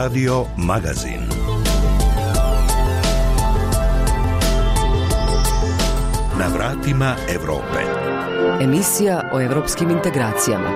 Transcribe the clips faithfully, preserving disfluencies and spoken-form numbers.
Radio Magazin. Na vratima Evrope. Emisija o evropskim integracijama.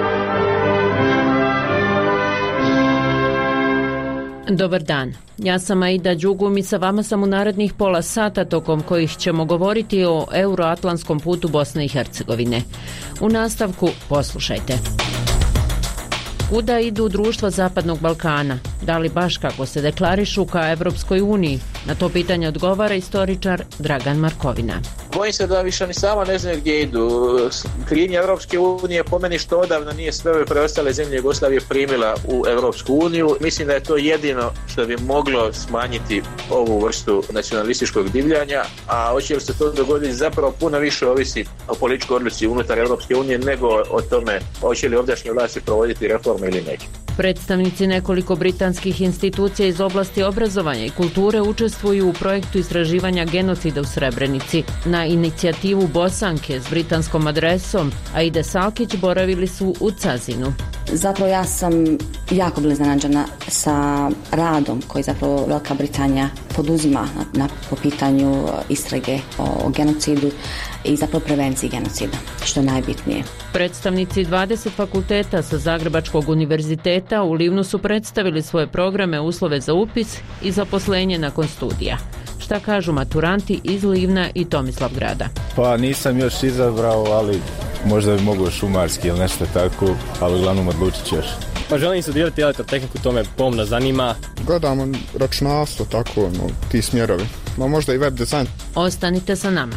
Dobar dan, ja sam Aida Đugum i sa vama sam u narednih pola sata tokom kojih ćemo govoriti o euroatlantskom putu Bosne i Hercegovine. U nastavku poslušajte. Kuda idu društva Zapadnog Balkana? Da li baš kako se deklarišu ka Evropskoj uniji? Na to pitanje odgovara istoričar Dragan Markovina. Bojim se da više ni sama ne znaju gdje idu. Krivnja Evropske unije po meni što odavno nije sve ove preostale zemlje Jugoslavije primila u Evropsku uniju. Mislim da je to jedino što bi moglo smanjiti ovu vrstu nacionalističkog divljanja, a hoće li se to dogoditi zapravo puno više ovisi o političkoj odluci unutar Evropske unije nego o tome hoće li ovdašnje vlasti provoditi reforme ili neće. Predstavnici nekoliko britanskih institucija iz oblasti obrazovanja i kulture učestvuju u projektu istraživanja genocida u Srebrenici. Na inicijativu Bosanke s britanskom adresom Aide Salkić boravili su u Cazinu. Zapravo ja sam jako bila iznenađena sa radom koji zapravo Velika Britanija poduzima na, na, po pitanju istrage o genocidu i zapravo prevenciji genocida, što je najbitnije. Predstavnici dvadeset fakulteta sa Zagrebačkog univerziteta u Livnu su predstavili svoje programe, uslove za upis i zaposlenje nakon studija. Šta kažu maturanti iz Livna i Tomislavgrada? Pa nisam još izabrao, ali možda bi mogao šumarski ili nešto tako, ali uglavnom odlučit ću još. Pa želim studirati elektrotehniku, to me pomno zanima. Gledamo računalstvo, tako, no, ti smjerovi. Ma možda i web dizajn. Ostanite sa nama.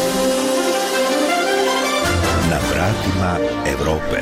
Na vratima Evrope.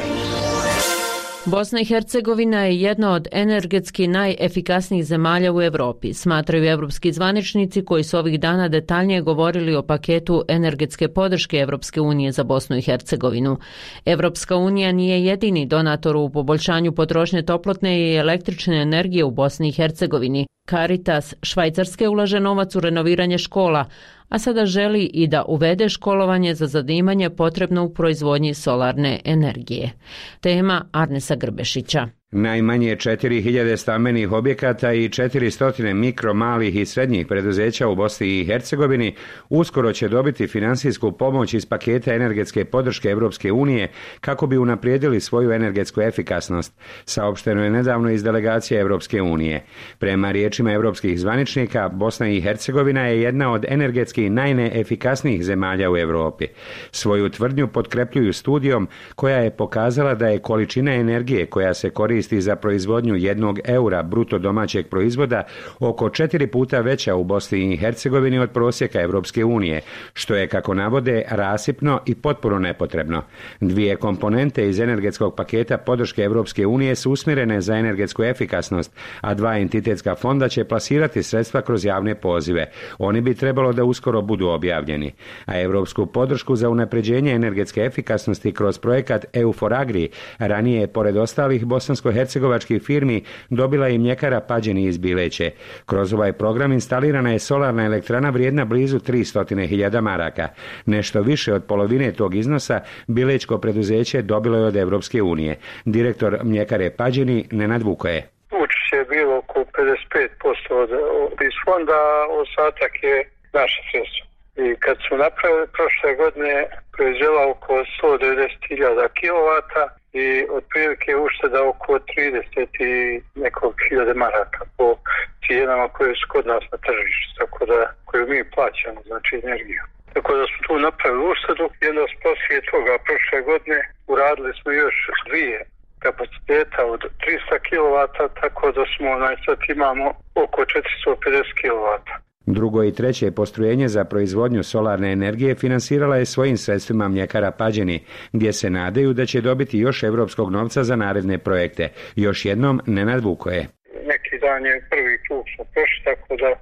Bosna i Hercegovina je jedna od energetski najefikasnijih zemalja u Europi, smatraju evropski zvaničnici koji su ovih dana detaljnije govorili o paketu energetske podrške Evropske unije za Bosnu i Hercegovinu. Evropska unija nije jedini donator u poboljšanju potrošnje toplotne i električne energije u Bosni i Hercegovini. Caritas Švajcarske ulaže novac u renoviranje škola, a sada želi i da uvede školovanje za zanimanje potrebno u proizvodnji solarne energije. Tema Arnesa Grbešića. Najmanje četiri hiljade stambenih objekata i četiristo mikro, malih i srednjih preduzeća u Bosni i Hercegovini uskoro će dobiti finansijsku pomoć iz paketa energetske podrške Evropske unije kako bi unaprijedili svoju energetsku efikasnost, saopšteno je nedavno iz delegacije Evropske unije. Prema riječima evropskih zvaničnika, Bosna i Hercegovina je jedna od energetski najneefikasnijih zemalja u Europi. Svoju tvrdnju potkrepljuju studijom koja je pokazala da je količina energije koja se koristi za proizvodnju jednog eura bruto domaćeg proizvoda oko četiri puta veća u Bosni i Hercegovini od prosjeka Evropske unije, što je, kako navode, rasipno i potpuno nepotrebno. Dvije komponente iz energetskog paketa podrške Evropske unije su usmjerene za energetsku efikasnost, a dva entitetska fonda će plasirati sredstva kroz javne pozive. Oni bi trebalo da uskoro budu objavljeni. A evropsku podršku za unapređenje energetske efikasnosti kroz projekat E U for Agri ranije je, pored ostalih bosansko-hercegovačkih firmi, dobila i mljekara Pađeni iz Bileće. Kroz ovaj program instalirana je solarna elektrana vrijedna blizu tristo hiljada maraka. Nešto više od polovine tog iznosa bilečko preduzeće dobilo je od Evropske unije. Direktor mljekare Pađeni Nenad Vukoje. Učešće je bilo oko pedeset pet posto od, od iz fonda, ostatak je naše sredstvo. I kad su napravili prošle godine, proizvela oko sto devedeset hiljada kilovata i otprilike ušteda oko trideset i nekog hiljade maraka po cijenama koje su kod nas na tržištu, tako da koju mi plaćamo, znači energiju. Tako da smo tu napravili uštedu i onda poslije toga prošle godine uradili smo još dvije kapaciteta od tristo kilovata, tako da smo sad imamo oko četiristo pedeset kilovata. Drugo i treće postrojenje za proizvodnju solarne energije finansirala je svojim sredstvima mljekara Pađeni, gdje se nadaju da će dobiti još evropskog novca za naredne projekte. Još jednom Nenad Vukoje. Neki dan je prvi krug smo prošli, tako da e,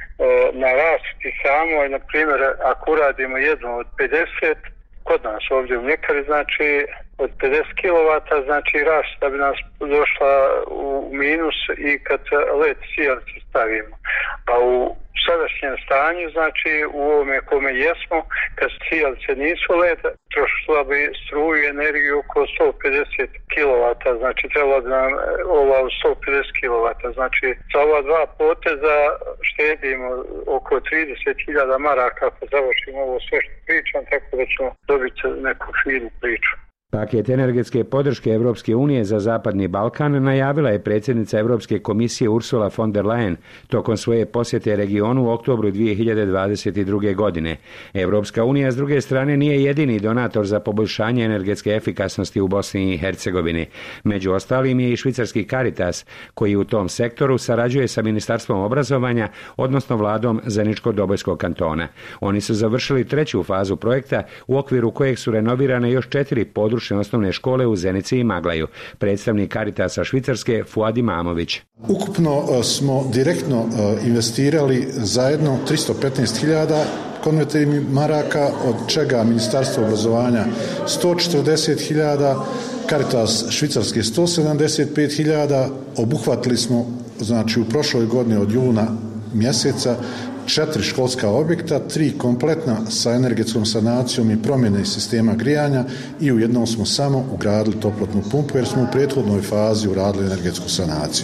na rasti samo, na primjer, ako uradimo jedno od pedeset, kod nas ovdje u mljekari, znači od pedeset kilovata, znači rast da bi nas došla u minus i kad led sijalice stavimo. A u sadašnjem stanju, znači u ovome kome jesmo, kad sijalice nisu led, trošila bi struju i energiju oko sto pedeset kilovata, znači trebalo bi nam ova sto pedeset kilovata. Znači za ova dva poteza štedimo oko trideset hiljada maraka ako završimo ovo sve što pričam, tako da ćemo dobiti neku finu priču. Paket energetske podrške Europske unije za Zapadni Balkan najavila je predsjednica Europske komisije Ursula von der Leyen tokom svoje posjete regionu u oktobru dvije hiljade dvadeset druge. godine. Europska unija s druge strane nije jedini donator za poboljšanje energetske efikasnosti u Bosni i Hercegovini. Među ostalim je i švicarski Caritas, koji u tom sektoru sarađuje sa Ministarstvom obrazovanja, odnosno vladom Zeničko-Dobojskog kantona. Oni su završili treću fazu projekta u okviru kojeg su renovirane još četiri područja osnovne škole u Zenici i Maglaju. Predstavnik Caritasa Švicarske Fuad Imamović. Ukupno smo direktno investirali zajedno tristo petnaest hiljada konvertibilnih maraka, od čega Ministarstvo obrazovanja sto četrdeset hiljada, Caritas Švicarske sto sedamdeset pet hiljada. Obuhvatili smo, znači u prošloj godini od juna mjeseca, četiri školska objekta, tri kompletna sa energetskom sanacijom i promjene sistema grijanja i u jednom smo samo ugradili toplotnu pumpu jer smo u prethodnoj fazi uradili energetsku sanaciju.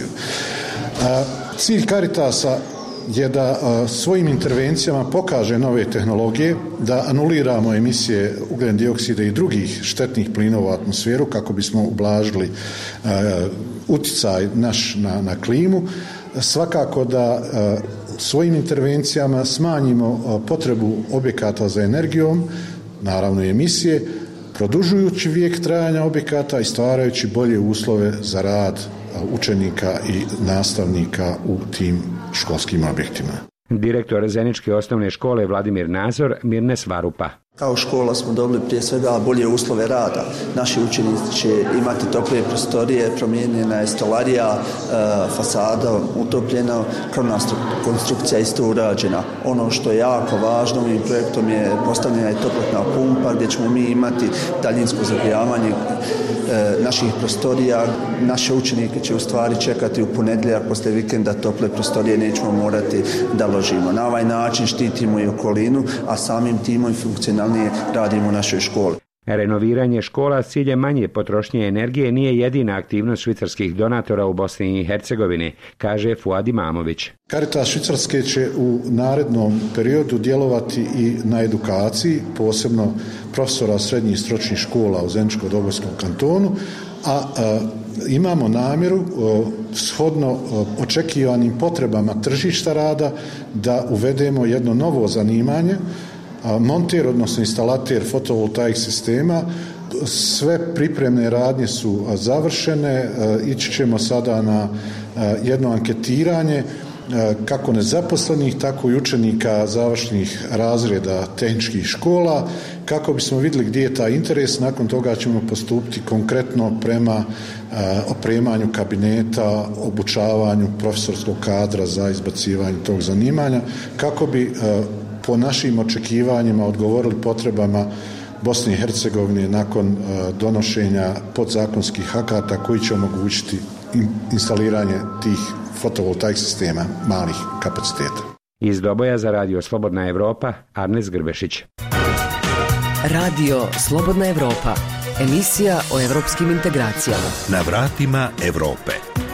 Cilj Caritasa je da svojim intervencijama pokaže nove tehnologije, da anuliramo emisije ugljen dioksida i drugih štetnih plinova u atmosferu kako bismo ublažili utjecaj naš na, na klimu. Svakako da svojim intervencijama smanjimo potrebu objekata za energijom, naravno i emisije, produžujući vijek trajanja objekata i stvarajući bolje uslove za rad učenika i nastavnika u tim školskim objektima. Direktor Zeničke osnovne škole Vladimir Nazor Mirnes Varupa. Kao škola smo dobili prije svega bolje uslove rada. Naši učenici će imati toplije prostorije, promijenjena je stolarija, fasada utopljena, krovna konstrukcija isto urađena. Ono što je jako važno ovim projektom je postavljena je toplotna pumpa gdje ćemo mi imati daljinsko zagrijavanje naših prostorija. Naše učenike će u stvari čekati u ponedjeljak poslije vikenda tople prostorije, nećemo morati da ložimo. Na ovaj način štitimo i okolinu, a samim timom i funkcionalnije radimo u našoj školi. Renoviranje škola s ciljem manje potrošnje energije nije jedina aktivnost švicarskih donatora u Bosni i Hercegovini, kaže Fuad Imamović. Caritas Švicarske će u narednom periodu djelovati i na edukaciji, posebno profesora srednjih stručnih škola u Zeničko-Dobojskom kantonu, a, a imamo namjeru a, shodno a, očekivanim potrebama tržišta rada da uvedemo jedno novo zanimanje, monter, odnosno instalater fotovoltaik sistema. Sve pripremne radnje su završene, ići ćemo sada na jedno anketiranje kako nezaposlenih, tako i učenika završnih razreda tehničkih škola, kako bismo vidjeli gdje je taj interes. Nakon toga ćemo postupiti konkretno prema opremanju kabineta, obučavanju profesorskog kadra za izbacivanje tog zanimanja, kako bi po našim očekivanjima odgovorili potrebama Bosne i Hercegovine nakon donošenja podzakonskih akata koji će omogućiti instaliranje tih fotovoltaik sistema malih kapaciteta. Iz Doboja za Radio Slobodna Evropa, Arnes Grbešić. Radio Slobodna Evropa, emisija o evropskim integracijama. Na vratima Evrope.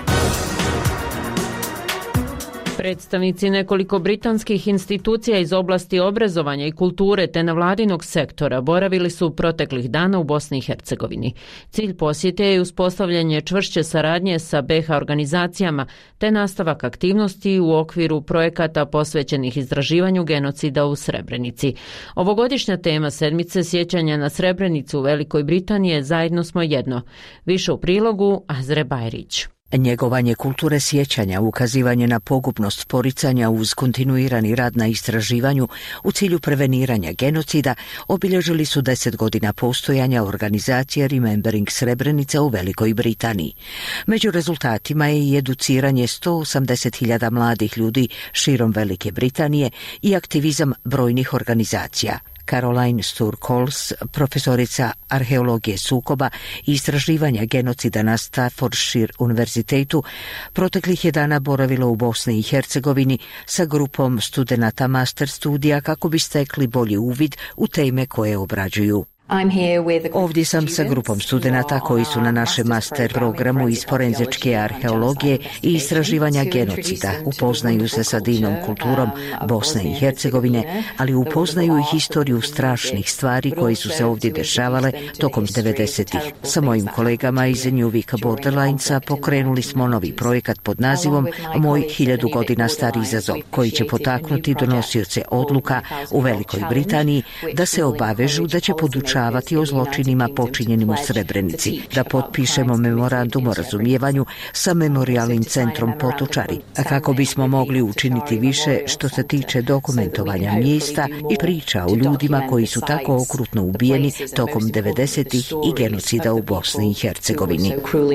Predstavnici nekoliko britanskih institucija iz oblasti obrazovanja i kulture te nevladinog sektora boravili su proteklih dana u Bosni i Hercegovini. Cilj posjete je uspostavljanje čvršće saradnje sa B iH organizacijama te nastavak aktivnosti u okviru projekata posvećenih izraživanju genocida u Srebrenici. Ovogodišnja tema sedmice sjećanja na Srebrenicu u Velikoj Britaniji je Zajedno smo jedno. Više u prilogu Azre Bajrić. Njegovanje kulture sjećanja, ukazivanje na pogubnost poricanja uz kontinuirani rad na istraživanju u cilju preveniranja genocida obilježili su deset godina postojanja organizacije Remembering Srebrenica u Velikoj Britaniji. Među rezultatima je i educiranje sto osamdeset hiljada mladih ljudi širom Velike Britanije i aktivizam brojnih organizacija. Caroline Sturr-Coles, profesorica arheologije sukoba i istraživanja genocida na Staffordshire univerzitetu, proteklih je dana boravila u Bosni i Hercegovini sa grupom studenata master studija kako bi stekli bolji uvid u teme koje obrađuju. Ovdje sam sa grupom studenata koji su na našem master programu iz forenzičke arheologije i istraživanja genocida. Upoznaju se sa divnom kulturom Bosne i Hercegovine, ali upoznaju i historiju strašnih stvari koji su se ovdje dešavale tokom devedesetih. Sa mojim kolegama iz New Week Borderlinesa pokrenuli smo novi projekat pod nazivom Moj hiljadu godina stari izazov, koji će potaknuti donosioce odluka u Velikoj Britaniji da se obavežu da će podučavati o zločinima počinjenim u Srebrenici, da potpišemo memorandum o razumijevanju sa memorialnim centrom Potočari, a kako bismo mogli učiniti više što se tiče dokumentovanja mjesta i priča o ljudima koji su tako okrutno ubijeni tokom devedesetih i genocida u Bosni i Hercegovini.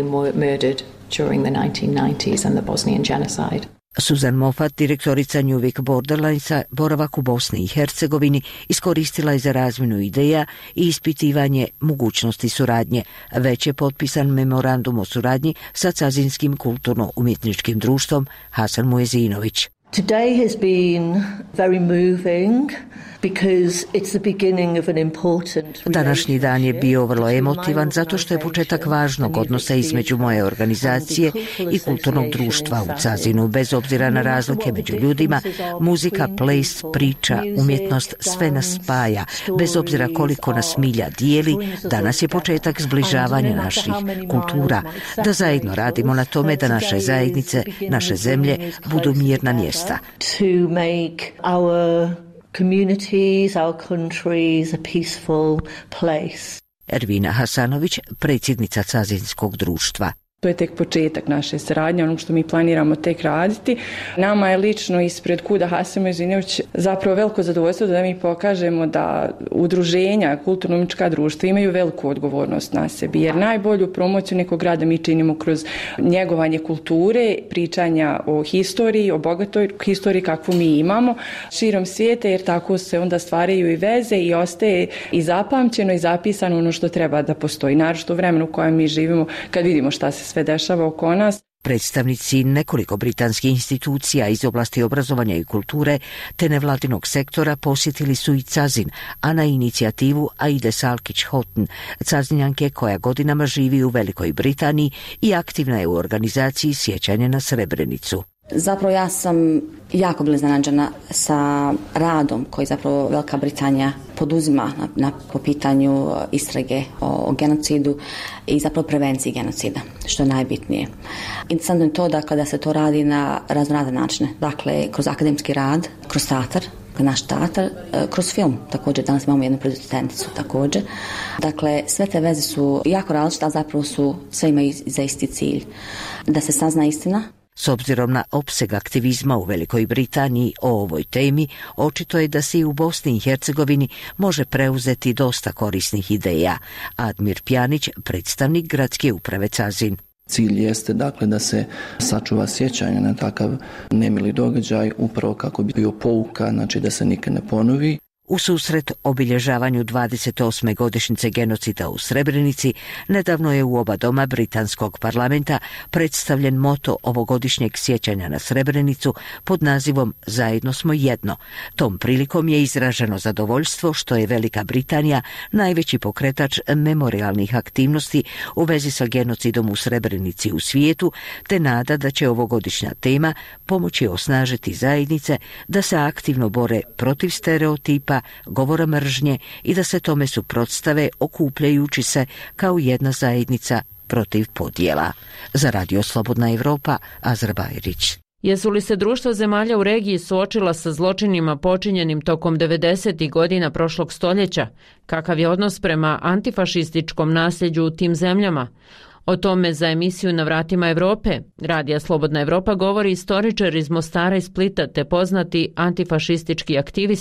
Susan Moffat, direktorica New Week Borderlinesa, boravak u Bosni i Hercegovini iskoristila je za razmjenu ideja i ispitivanje mogućnosti suradnje. Već je potpisan memorandum o suradnji sa Cazinskim kulturno-umjetničkim društvom Hasan Muezinović. Today has been very moving because it's the beginning of an important... Današnji dan je bio vrlo emotivan zato što je početak važnog odnosa između moje organizacije i kulturnog društva u Cazinu. Bez obzira na razlike među ljudima, muzika, ples, priča, umjetnost, sve nas spaja. Bez obzira koliko nas milja dijeli, danas je početak zbližavanja naših kultura. Da zajedno radimo na tome da naše zajednice, naše zemlje budu mirna mjesta. To make our communities, our countries a peaceful place. Ervina Hasanović, predsjednica Cazinskog društva. To je tek početak naše saradnje, ono što mi planiramo tek raditi. Nama je lično ispred Kuda Hasan Muezinović zapravo veliko zadovoljstvo da mi pokažemo da udruženja, kulturno-umjetnička društva imaju veliku odgovornost na sebi, jer najbolju promociju nekog grada mi činimo kroz njegovanje kulture, pričanja o historiji, o bogatoj historiji kakvu mi imamo širom svijeta, jer tako se onda stvaraju i veze i ostaje i zapamćeno i zapisano ono što treba da postoji. Naročito u vremenu u kojem mi živimo, kad vidimo šta se sve dešava oko nas. Predstavnici nekoliko britanskih institucija iz oblasti obrazovanja i kulture te nevladinog sektora posjetili su i Cazin, a na inicijativu Aide Salkić-Houghton, Cazinjanke koja godinama živi u Velikoj Britaniji i aktivna je u organizaciji sjećanja na Srebrenicu. Zapravo ja sam jako bila iznenađena sa radom koji zapravo Velika Britanija poduzima na, na, po pitanju istrage o, o genocidu i zapravo prevenciji genocida, što je najbitnije. Interesantno je to da kada se to radi na raznorazne načine, dakle kroz akademski rad, kroz teatar, naš teatar, kroz film također, danas imamo jednu producenticu također. Dakle, sve te veze su jako različite, a zapravo su sve imaju za isti cilj. Da se sazna istina. S obzirom na opseg aktivizma u Velikoj Britaniji o ovoj temi, očito je da se i u Bosni i Hercegovini može preuzeti dosta korisnih ideja. Admir Pjanić, predstavnik gradske uprave Cazin. Cilj jeste dakle da se sačuva sjećanje na takav nemili događaj, upravo kako bi bio pouka, znači da se nikad ne ponovi. U susret obilježavanju dvadeset osme godišnjice genocida u Srebrenici, nedavno je u oba doma britanskog parlamenta predstavljen moto ovogodišnjeg sjećanja na Srebrenicu pod nazivom Zajedno smo jedno. Tom prilikom je izraženo zadovoljstvo što je Velika Britanija najveći pokretač memorialnih aktivnosti u vezi sa genocidom u Srebrenici u svijetu, te nada da će ovogodišnja tema pomoći osnažiti zajednice da se aktivno bore protiv stereotipa, govora mržnje i da se tome suprotstave okupljajući se kao jedna zajednica protiv podjela. Za Radio Slobodna Evropa, Azra Bajrić. Jesu li se društva zemalja u regiji suočila sa zločinima počinjenim tokom devedesetih godina prošlog stoljeća? Kakav je odnos prema antifašističkom nasljeđu u tim zemljama? O tome za emisiju Na vratima Evrope Radija Slobodna Evropa govori istoričar iz Mostara i Splita te poznati antifašistički aktivista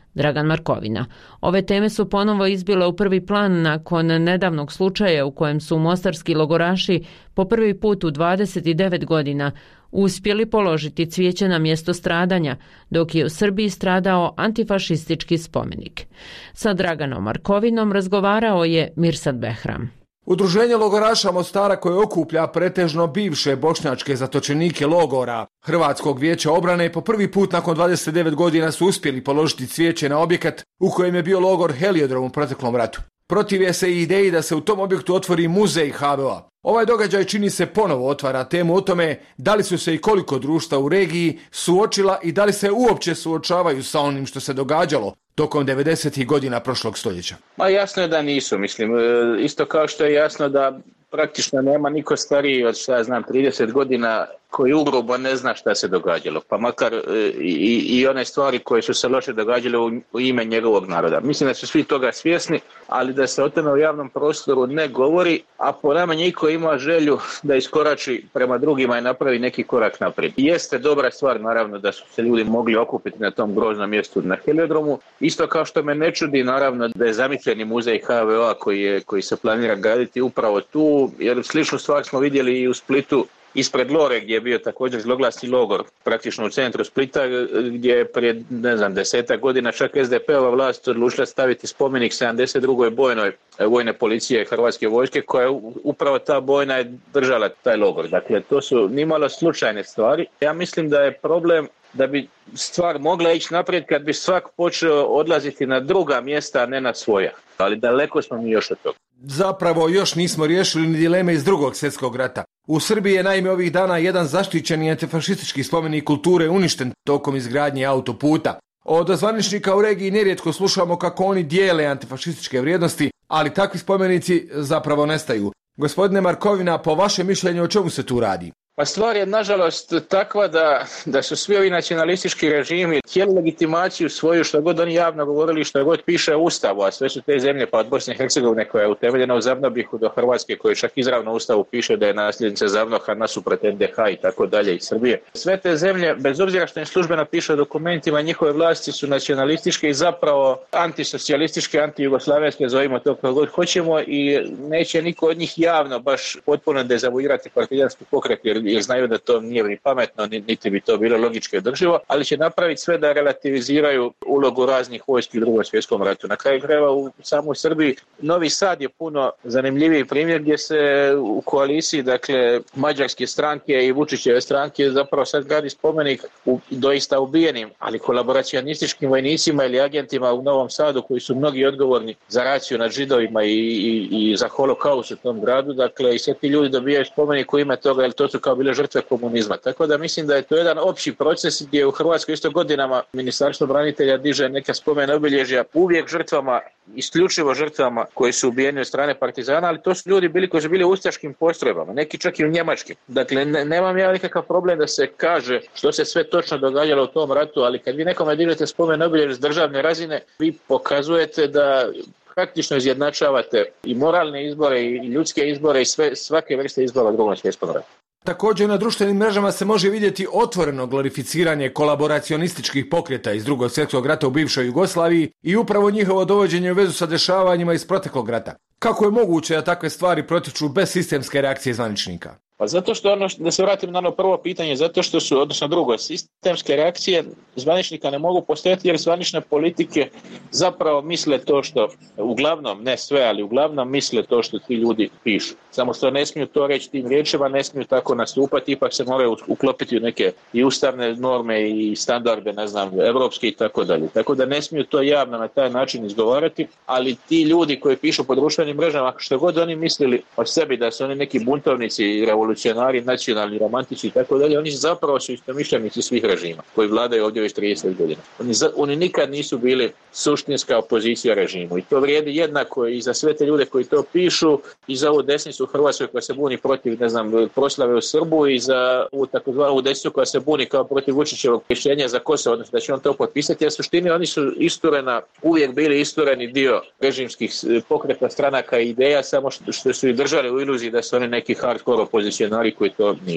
Dragan Markovina. Ove teme su ponovo izbile u prvi plan nakon nedavnog slučaja u kojem su mostarski logoraši po prvi put u dvadeset devet godina uspjeli položiti cvijeće na mjesto stradanja, dok je u Srbiji stradao antifašistički spomenik. Sa Draganom Markovinom razgovarao je Mirsad Behram. Udruženje logoraša Mostara koje okuplja pretežno bivše bošnjačke zatočenike logora Hrvatskog vijeća obrane po prvi put nakon dvadeset devet godina su uspjeli položiti cvijeće na objekat u kojem je bio logor Heliodrom u proteklom ratu. Protive se i ideji da se u tom objektu otvori muzej ha ve o. Ovaj događaj čini se ponovo otvara temu o tome da li su se i koliko društva u regiji suočila i da li se uopće suočavaju sa onim što se događalo tokom devedesetih godina prošlog stoljeća. Ma jasno je da nisu, mislim, isto kao što je jasno da praktično nema niko stariji od, šta ja znam, trideset godina koji ugrubo ne zna šta se događalo, pa makar i, i one stvari koje su se loše događale u, u ime njegovog naroda. Mislim da su svi toga svjesni, ali da se o tome u javnom prostoru ne govori, a po nama niko ima želju da iskorači prema drugima i napravi neki korak naprijed. Jeste dobra stvar, naravno, da su se ljudi mogli okupiti na tom groznom mjestu na Heliodromu, isto kao što me ne čudi, naravno, da je zamišljeni muzej ha ve o koji, je, koji se planira graditi upravo tu, jer sličnu stvar smo vidjeli i u Splitu, ispred Lore, gdje je bio također zloglasni logor, praktično u centru Splita, gdje je prije, ne znam, desetak godina čak es de pe-ova vlast odlučila staviti spomenik sedamdeset drugoj bojnoj vojne policije Hrvatske vojske, koja je upravo ta bojna je držala taj logor. Dakle, to su nimalo slučajne stvari. Ja mislim da je problem da bi stvar mogla ići naprijed kad bi svak počeo odlaziti na druga mjesta, a ne na svoja. Ali daleko smo mi još od toga. Zapravo još nismo riješili ni dileme iz drugog svjetskog rata. U Srbiji je naime ovih dana jedan zaštićeni antifašistički spomenik kulture uništen tokom izgradnje autoputa. Od zvaničnika u regiji nerijetko slušamo kako oni dijele antifašističke vrijednosti, ali takvi spomenici zapravo nestaju. Gospodine Markovina, po vašem mišljenju o čemu se tu radi? Pa stvar je nažalost takva da, da su svi ovi nacionalistički režimi htjeli legitimaciju svoju, što god oni javno govorili, što god piše u Ustavu, a sve su te zemlje, pa od Bosne i Hercegovine koja je utemeljena u Zavnobihu do Hrvatske, koja čak izravno u Ustavu piše da je nasljednica Zavnoha nasuprot en de ha i tako dalje, i Srbije. Sve te zemlje, bez obzira što im službeno piše u dokumentima, njihove vlasti su nacionalističke i zapravo antisocijalističke, antijugoslavenske, zovimo to kako god hoćemo, i neće niko od njih javno baš potpuno dezavuirati partizanski pokret, jer jer znaju da to nije ni pametno, niti bi to bilo logički održivo, ali će napraviti sve da relativiziraju ulogu raznih vojski u Drugom svjetskom ratu. Na kraju krajeva u samoj Srbiji Novi Sad je puno zanimljiviji primjer gdje se u koaliciji, dakle, mađarske stranke i Vučićeve stranke zapravo sad gradi spomenik u doista ubijenim, ali kolaboracionističkim vojnicima ili agentima u Novom Sadu koji su mnogi odgovorni za raciju nad Židovima i, i, i za holokaust u tom gradu. Dakle, i sve ti ljudi dobijaju spomenik u ime toga, jer to su kao bile žrtve komunizma. Tako da mislim da je to jedan opći proces gdje u Hrvatskoj isto godinama Ministarstvo branitelja diže neka spomen obilježja uvijek žrtvama, isključivo žrtvama koji su ubijeni od strane partizana, ali to su ljudi bili koji su bili u ustaškim postrojbama, neki čak i u njemačkim. Dakle, ne, nemam ja nikakav problem da se kaže što se sve točno događalo u tom ratu, ali kad vi nekome dižete spomen obilježje s državne razine, vi pokazujete da praktično izjednačavate i moralne izbore i ljudske izbore i sve, svake vrste izbora u Drugom svjetskom ratu. Također na društvenim mrežama se može vidjeti otvoreno glorificiranje kolaboracionističkih pokreta iz Drugog svjetskog rata u bivšoj Jugoslaviji i upravo njihovo dovođenje u vezu sa dešavanjima iz proteklog rata. Kako je moguće da takve stvari protiču bez sistemske reakcije zvaničnika? Pa zato što, ono, da se vratim na ono prvo pitanje, zato što su, odnosno drugo, sistemske reakcije zvaničnika ne mogu postojati jer zvanične politike zapravo misle to što, uglavnom, ne sve, ali uglavnom misle to što ti ljudi pišu. Samo što ne smiju to reći tim riječima, ne smiju tako nastupati, ipak se moraju uklopiti u neke i ustavne norme i standarde, ne znam, evropske i tako dalje. Tako da ne smiju to javno na taj način izgovarati, ali ti ljudi koji pišu po društvenim mrežama, što god oni mislili o sebi da su oni neki buntovnici i revolucionari, nacionalni, romantici i tako dalje, oni zapravo su istomišljenici svih režima koji vladaju ovdje već trideset godina. Oni, za, oni nikad nisu bili suštinska opozicija režimu i to vrijedi jednako i za sve te ljude koji to pišu i za ovu desnicu u Hrvatskoj koja se buni protiv, ne znam, proslave u Srbu i za ovu takozvanu desnicu koja se buni kao protiv Vučićevog rješenja za Kosovo, odnosno da će on to potpisati, jer suštini oni su isturena, uvijek bili istureni dio režimskih pokreta, stranaka i ideja, samo što, što su i držali u iluziji da su oni neki hardcore opozicionari koji to nisu.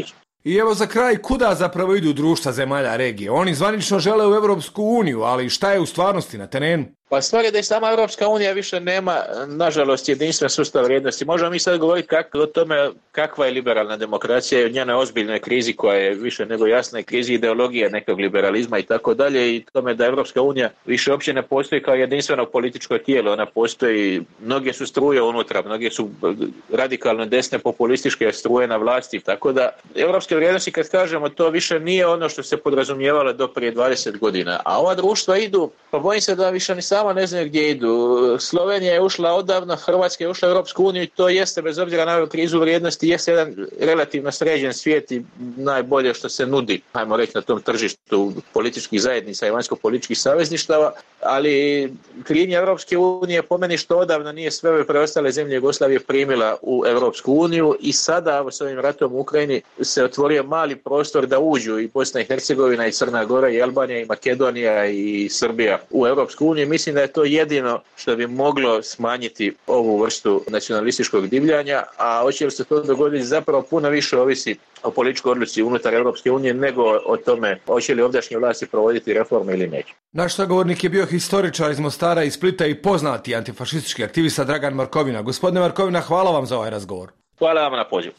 I evo za kraj, kuda zapravo idu društva zemalja regije? Oni zvanično žele u Europsku uniju, ali šta je u stvarnosti na terenu? Pa stvar je da i sama Europska unija više nema, nažalost, jedinstven sustav vrijednosti. Možemo mi sad govoriti kako, o tome kakva je liberalna demokracija i o njenoj ozbiljnoj krizi koja je više nego jasna i krizi ideologije nekog liberalizma i tako dalje i tome da Europska unija više uopće ne postoji kao jedinstveno političko tijelo. Ona postoji, mnoge su struje unutra, mnoge su radikalno desne populističke struje na vlasti. Tako da europske vrijednosti, kad kažemo, to više nije ono što se podrazumijevalo do prije dvadeset godina. A ova društva idu, pa bojim se da više ni sama ne znaju gdje idu. Slovenija je ušla odavno, Hrvatska je ušla u Europsku uniju i to jeste, bez obzira na krizu vrijednosti, jeste jedan relativno sređen svijet i najbolje što se nudi, ajmo reći, na tom tržištu političkih zajednica i vanjsko-političkih savezništava, ali krivnja Europske unije po meni što odavno nije sve ove preostale zemlje Jugoslavije primila u Europsku uniju i sada s ovim ratom u Ukrajini se otvorio mali prostor da uđu i Bosna i Hercegovina i Crna Gora i Albanija i Makedonija i Srbija u Europsku uniju. Mislim da je to jedino što bi moglo smanjiti ovu vrstu nacionalističkog divljanja, a hoće li se to dogoditi zapravo puno više ovisi o političkoj odluci unutar Europske unije nego o tome hoće li ovdašnje vlasti provoditi reforme ili neće. Naš sagovornik je bio historičar iz Mostara i Splita i poznati antifašistički aktivista Dragan Markovina. Gospodine Markovina, hvala vam za ovaj razgovor. Hvala vam na pozivu.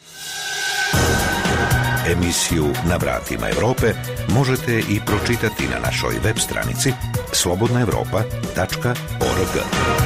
Emisiju Na vratima Europe možete i pročitati na našoj web stranici slobodna europa tačka org.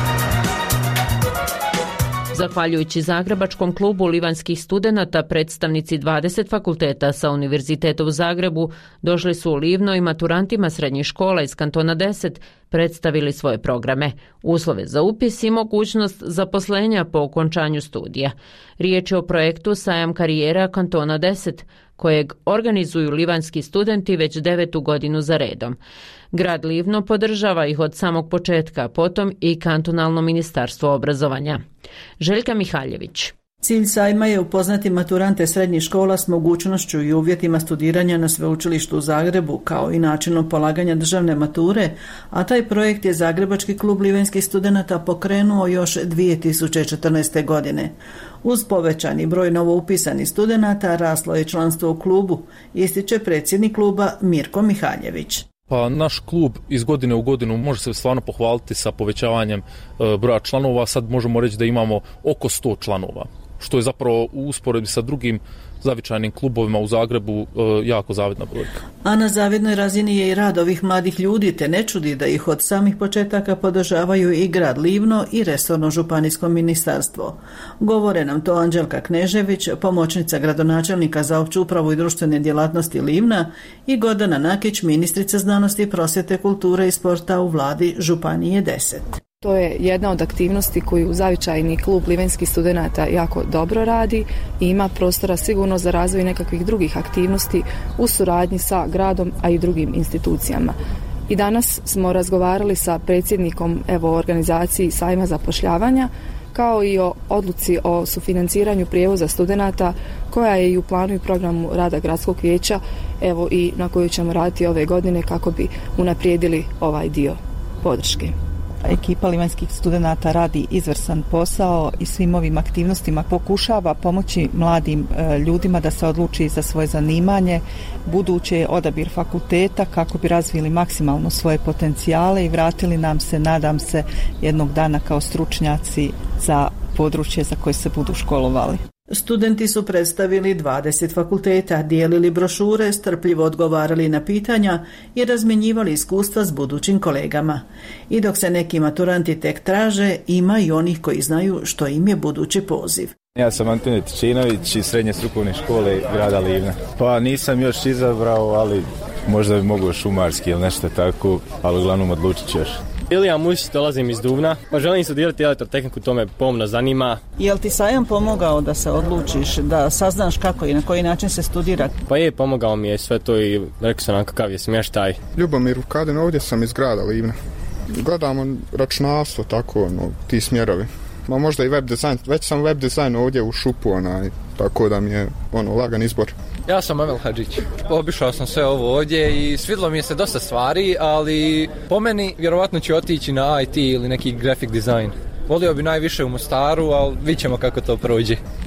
Zahvaljujući Zagrebačkom klubu livanskih studenata, predstavnici dvadeset fakulteta sa Univerziteta u Zagrebu došli su u Livno i maturantima srednjih škola iz kantona deset predstavili svoje programe, uslove za upis i mogućnost zaposlenja po okončanju studija. Riječ je o projektu Sajam karijera kantona deset, kojeg organizuju livanski studenti već devetu godinu za redom. Grad Livno podržava ih od samog početka, potom i kantonalno ministarstvo obrazovanja. Željka Mihaljević. Cilj sajma je upoznati maturante srednjih škola s mogućnošću i uvjetima studiranja na sveučilištu u Zagrebu, kao i načinom polaganja državne mature, a taj projekt je Zagrebački klub livanskih studenata pokrenuo još dvije tisuće četrnaeste. godine. Uz povećani broj novoupisanih studenata raslo je članstvo u klubu, ističe predsjednik kluba Mirko Mihaljević. Pa naš klub iz godine u godinu može se stvarno pohvaliti sa povećavanjem e, broja članova. Sad možemo reći da imamo oko sto članova, što je zapravo u usporedbi sa drugim zavičajnim klubovima u Zagrebu e, jako zavidna brojka. A na zavidnoj razini je i rad ovih mladih ljudi, te ne čudi da ih od samih početaka podržavaju i grad Livno i resorno županijsko ministarstvo. Govore nam to Anđelka Knežević, pomoćnica gradonačelnika za opću upravu i društvene djelatnosti Livna, i Gordana Nakić, ministrica znanosti, prosvjete, kulture i sporta u vladi Županije deset. To je jedna od aktivnosti koju zavičajni klub livanskih studenata jako dobro radi i ima prostora sigurno za razvoj nekakvih drugih aktivnosti u suradnji sa gradom, a i drugim institucijama. I danas smo razgovarali sa predsjednikom evo organizaciji sajma zapošljavanja, kao i o odluci o sufinanciranju prijevoza studenata koja je i u planu i programu rada gradskog vijeća, evo i na koju ćemo raditi ove godine kako bi unaprijedili ovaj dio podrške. Ekipa livanskih studenata radi izvrstan posao i svim ovim aktivnostima pokušava pomoći mladim e, ljudima da se odluči za svoje zanimanje, budući odabir fakulteta kako bi razvili maksimalno svoje potencijale i vratili nam se, nadam se, jednog dana kao stručnjaci za područje za koje se budu školovali. Studenti su predstavili dvadeset fakulteta, dijelili brošure, strpljivo odgovarali na pitanja i razmjenjivali iskustva s budućim kolegama. I dok se neki maturanti tek traže, ima i onih koji znaju što im je budući poziv. Ja sam Antonije Tičinović iz Srednje strukovne škole grada Livna. Pa nisam još izabrao, ali možda bi mogo šumarski ili nešto tako, ali uglavnom odlučit ću još. Ilija Mušić, dolazim iz Duvna, pa želim studirati elektrotehniku, to me pomno zanima. Je li ti sajam pomogao da se odlučiš, da saznaš kako i na koji način se studira? Pa je, pomogao mi je sve to i rekao sam nam kakav je smještaj. Ljubomir Vukadin, ovdje sam iz grada Livna. Gledamo računalstvo, tako, no, ti smjerovi. Ma možda i web dizajn, već sam web dizajn ovdje u šupu, onaj, tako da mi je ono, lagan izbor. Ja sam Emel Hadžić. Obišao sam sve ovo ovdje i svidlo mi je se dosta stvari, ali po meni vjerovatno ću otići na I T ili neki graphic design. Volio bi najviše u Mostaru, ali vidjet ćemo kako to prođe.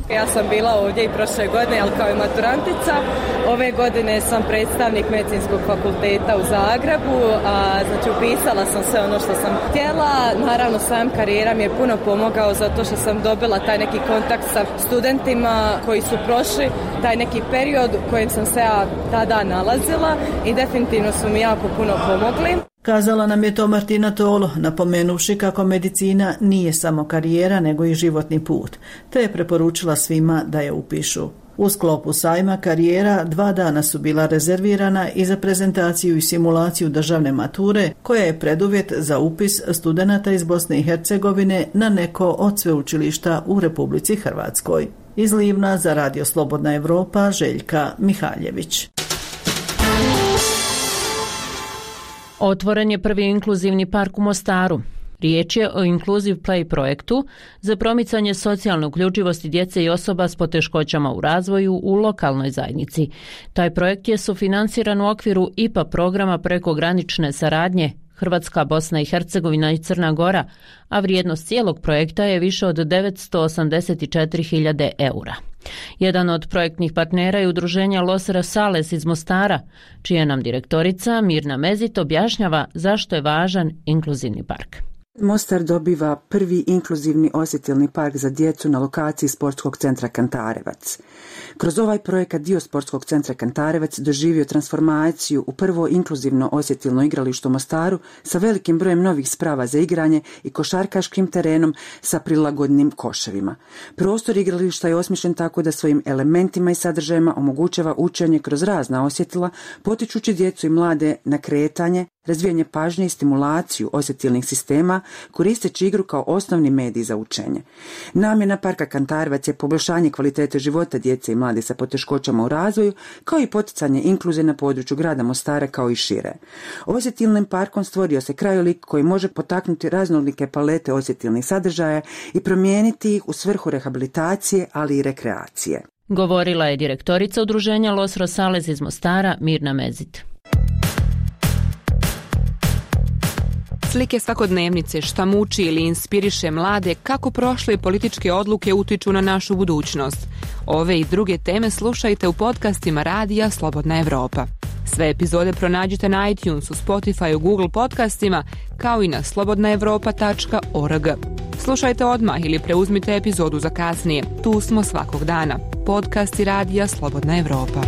Ja sam bila ovdje i prošle godine, ali kao i maturantica. Ove godine sam predstavnik Medicinskog fakulteta u Zagrebu, a znači upisala sam sve ono što sam htjela. Naravno, sam karijera mi je puno pomogao zato što sam dobila taj neki kontakt sa studentima koji su prošli taj neki period u kojem sam se ja tada nalazila i definitivno su mi jako puno pomogli. Kazala nam je to Martina Tolo, napomenuvši kako medicina nije samo karijera nego i životni put, te je preporučila svima da je upišu. U sklopu sajma karijera dva dana su bila rezervirana i za prezentaciju i simulaciju državne mature, koja je preduvjet za upis studenata iz Bosne i Hercegovine na neko od sveučilišta u Republici Hrvatskoj. Iz Livna za Radio Slobodna Evropa, Željka Mihaljević. Otvoren je prvi inkluzivni park u Mostaru. Riječ je o Inclusive Play projektu za promicanje socijalne uključivosti djece i osoba s poteškoćama u razvoju u lokalnoj zajednici. Taj projekt je sufinanciran u okviru I P A programa prekogranične saradnje Hrvatska, Bosna i Hercegovina i Crna Gora, a vrijednost cijelog projekta je više od devetsto osamdeset četiri hiljade eura. Jedan od projektnih partnera je udruženje Los Rosales iz Mostara, čija nam direktorica Mirna Mezit objašnjava zašto je važan inkluzivni park. Mostar dobiva prvi inkluzivni osjetilni park za djecu na lokaciji Sportskog centra Kantarevac. Kroz ovaj projekat dio Sportskog centra Kantarevac doživio transformaciju u prvo inkluzivno osjetilno igralište u Mostaru sa velikim brojem novih sprava za igranje i košarkaškim terenom sa prilagodnim koševima. Prostor igrališta je osmišljen tako da svojim elementima i sadržajima omogućava učenje kroz razna osjetila, potičući djecu i mlade na kretanje, razvijanje pažnje i stimulaciju osjetilnih sistema, koristeći igru kao osnovni medij za učenje. Namjena parka Kantarevac je poboljšanje kvalitete života djece i mlade sa poteškoćama u razvoju, kao i poticanje inkluzije na području grada Mostara kao i šire. Osjetilnim parkom stvorio se krajolik koji može potaknuti raznolike palete osjetilnih sadržaja i promijeniti ih u svrhu rehabilitacije, ali i rekreacije. Govorila je direktorica udruženja Los Rosales iz Mostara, Mirna Mezit. Slike svakodnevnice, šta muči ili inspiriše mlade, kako prošle političke odluke utiču na našu budućnost. Ove i druge teme slušajte u podcastima Radija Slobodna Evropa. Sve epizode pronađite na iTunesu, Spotify, Google podcastima, kao i na slobodna evropa tačka org. Slušajte odmah ili preuzmite epizodu za kasnije. Tu smo svakog dana. Podcasti Radija Slobodna Evropa.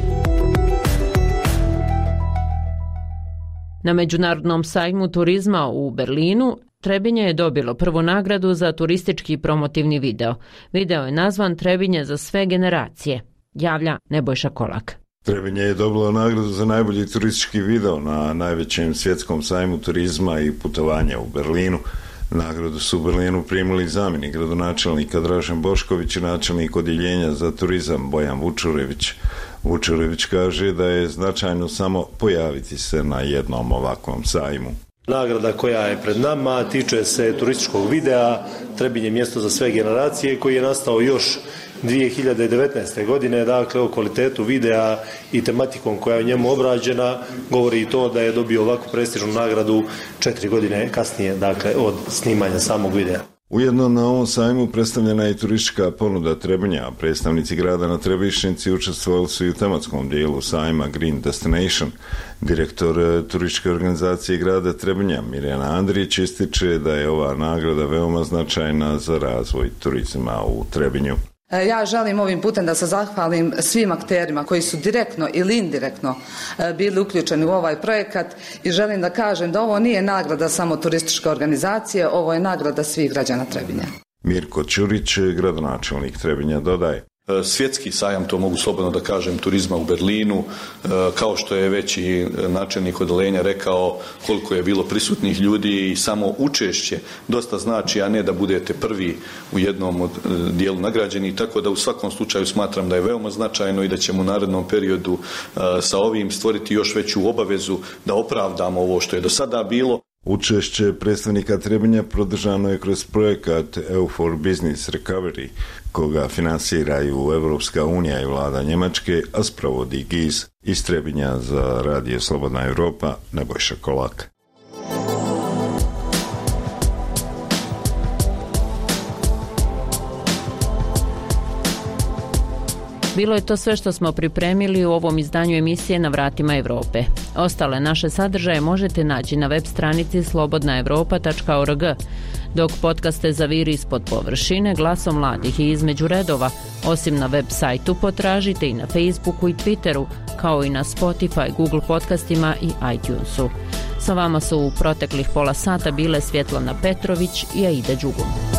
Na Međunarodnom sajmu turizma u Berlinu Trebinje je dobilo prvu nagradu za turistički promotivni video. Video je nazvan Trebinje za sve generacije. Javlja Nebojša Kolak. Trebinje je dobilo nagradu za najbolji turistički video na najvećem svjetskom sajmu turizma i putovanja u Berlinu. Nagradu su u Berlinu primili zamjenik gradonačelnika Dražen Bošković i načelnik odjeljenja za turizam Bojan Vučurević. Vučurević kaže da je značajno samo pojaviti se na jednom ovakvom sajmu. Nagrada koja je pred nama tiče se turističkog videa Trebinje mjesto za sve generacije, koji je nastao još dvije hiljade devetnaeste. godine, dakle o kvalitetu videa i tematikom koja je u njemu obrađena govori i to da je dobio ovakvu prestižnu nagradu četiri godine kasnije, dakle od snimanja samog videa. Ujedno na ovom sajmu predstavljena je i turistička ponuda Trebinja, a predstavnici grada na Trebišnici učestvovali su i u tematskom dijelu sajma Green Destination. Direktor turističke organizacije grada Trebinja Mirjana Andrić ističe da je ova nagrada veoma značajna za razvoj turizma u Trebinju. Ja želim ovim putem da se zahvalim svim akterima koji su direktno ili indirektno bili uključeni u ovaj projekat i želim da kažem da ovo nije nagrada samo turističke organizacije, ovo je nagrada svih građana Trebinja. Mirko Ćurić, gradonačelnik Trebinja, dodaje. Svjetski sajam, to mogu slobodno da kažem, turizma u Berlinu, kao što je već i načelnik odeljenja rekao, koliko je bilo prisutnih ljudi i samo učešće dosta znači, a ne da budete prvi u jednom od dijelu nagrađeni, tako da u svakom slučaju smatram da je veoma značajno i da ćemo u narednom periodu sa ovim stvoriti još veću obavezu da opravdamo ovo što je do sada bilo. Učešće predstavnika Trebinja podržano je kroz projekat E U for Business Recovery, koga finansiraju Evropska unija i vlada Njemačke, a sprovodi G I Z. Iz Trebinja za Radio Slobodna Evropa, Nebojša Kolak. Bilo je to sve što smo pripremili u ovom izdanju emisije Na vratima Evrope. Ostale naše sadržaje možete naći na web stranici slobodna evropa tačka org. Dok podcaste zaviri ispod površine glasom mladih i između redova, osim na web sajtu potražite i na Facebooku i Twitteru, kao i na Spotify, Google podcastima i iTunesu. Sa vama su u proteklih pola sata bile Svjetlana Petrović i Aida Đugum.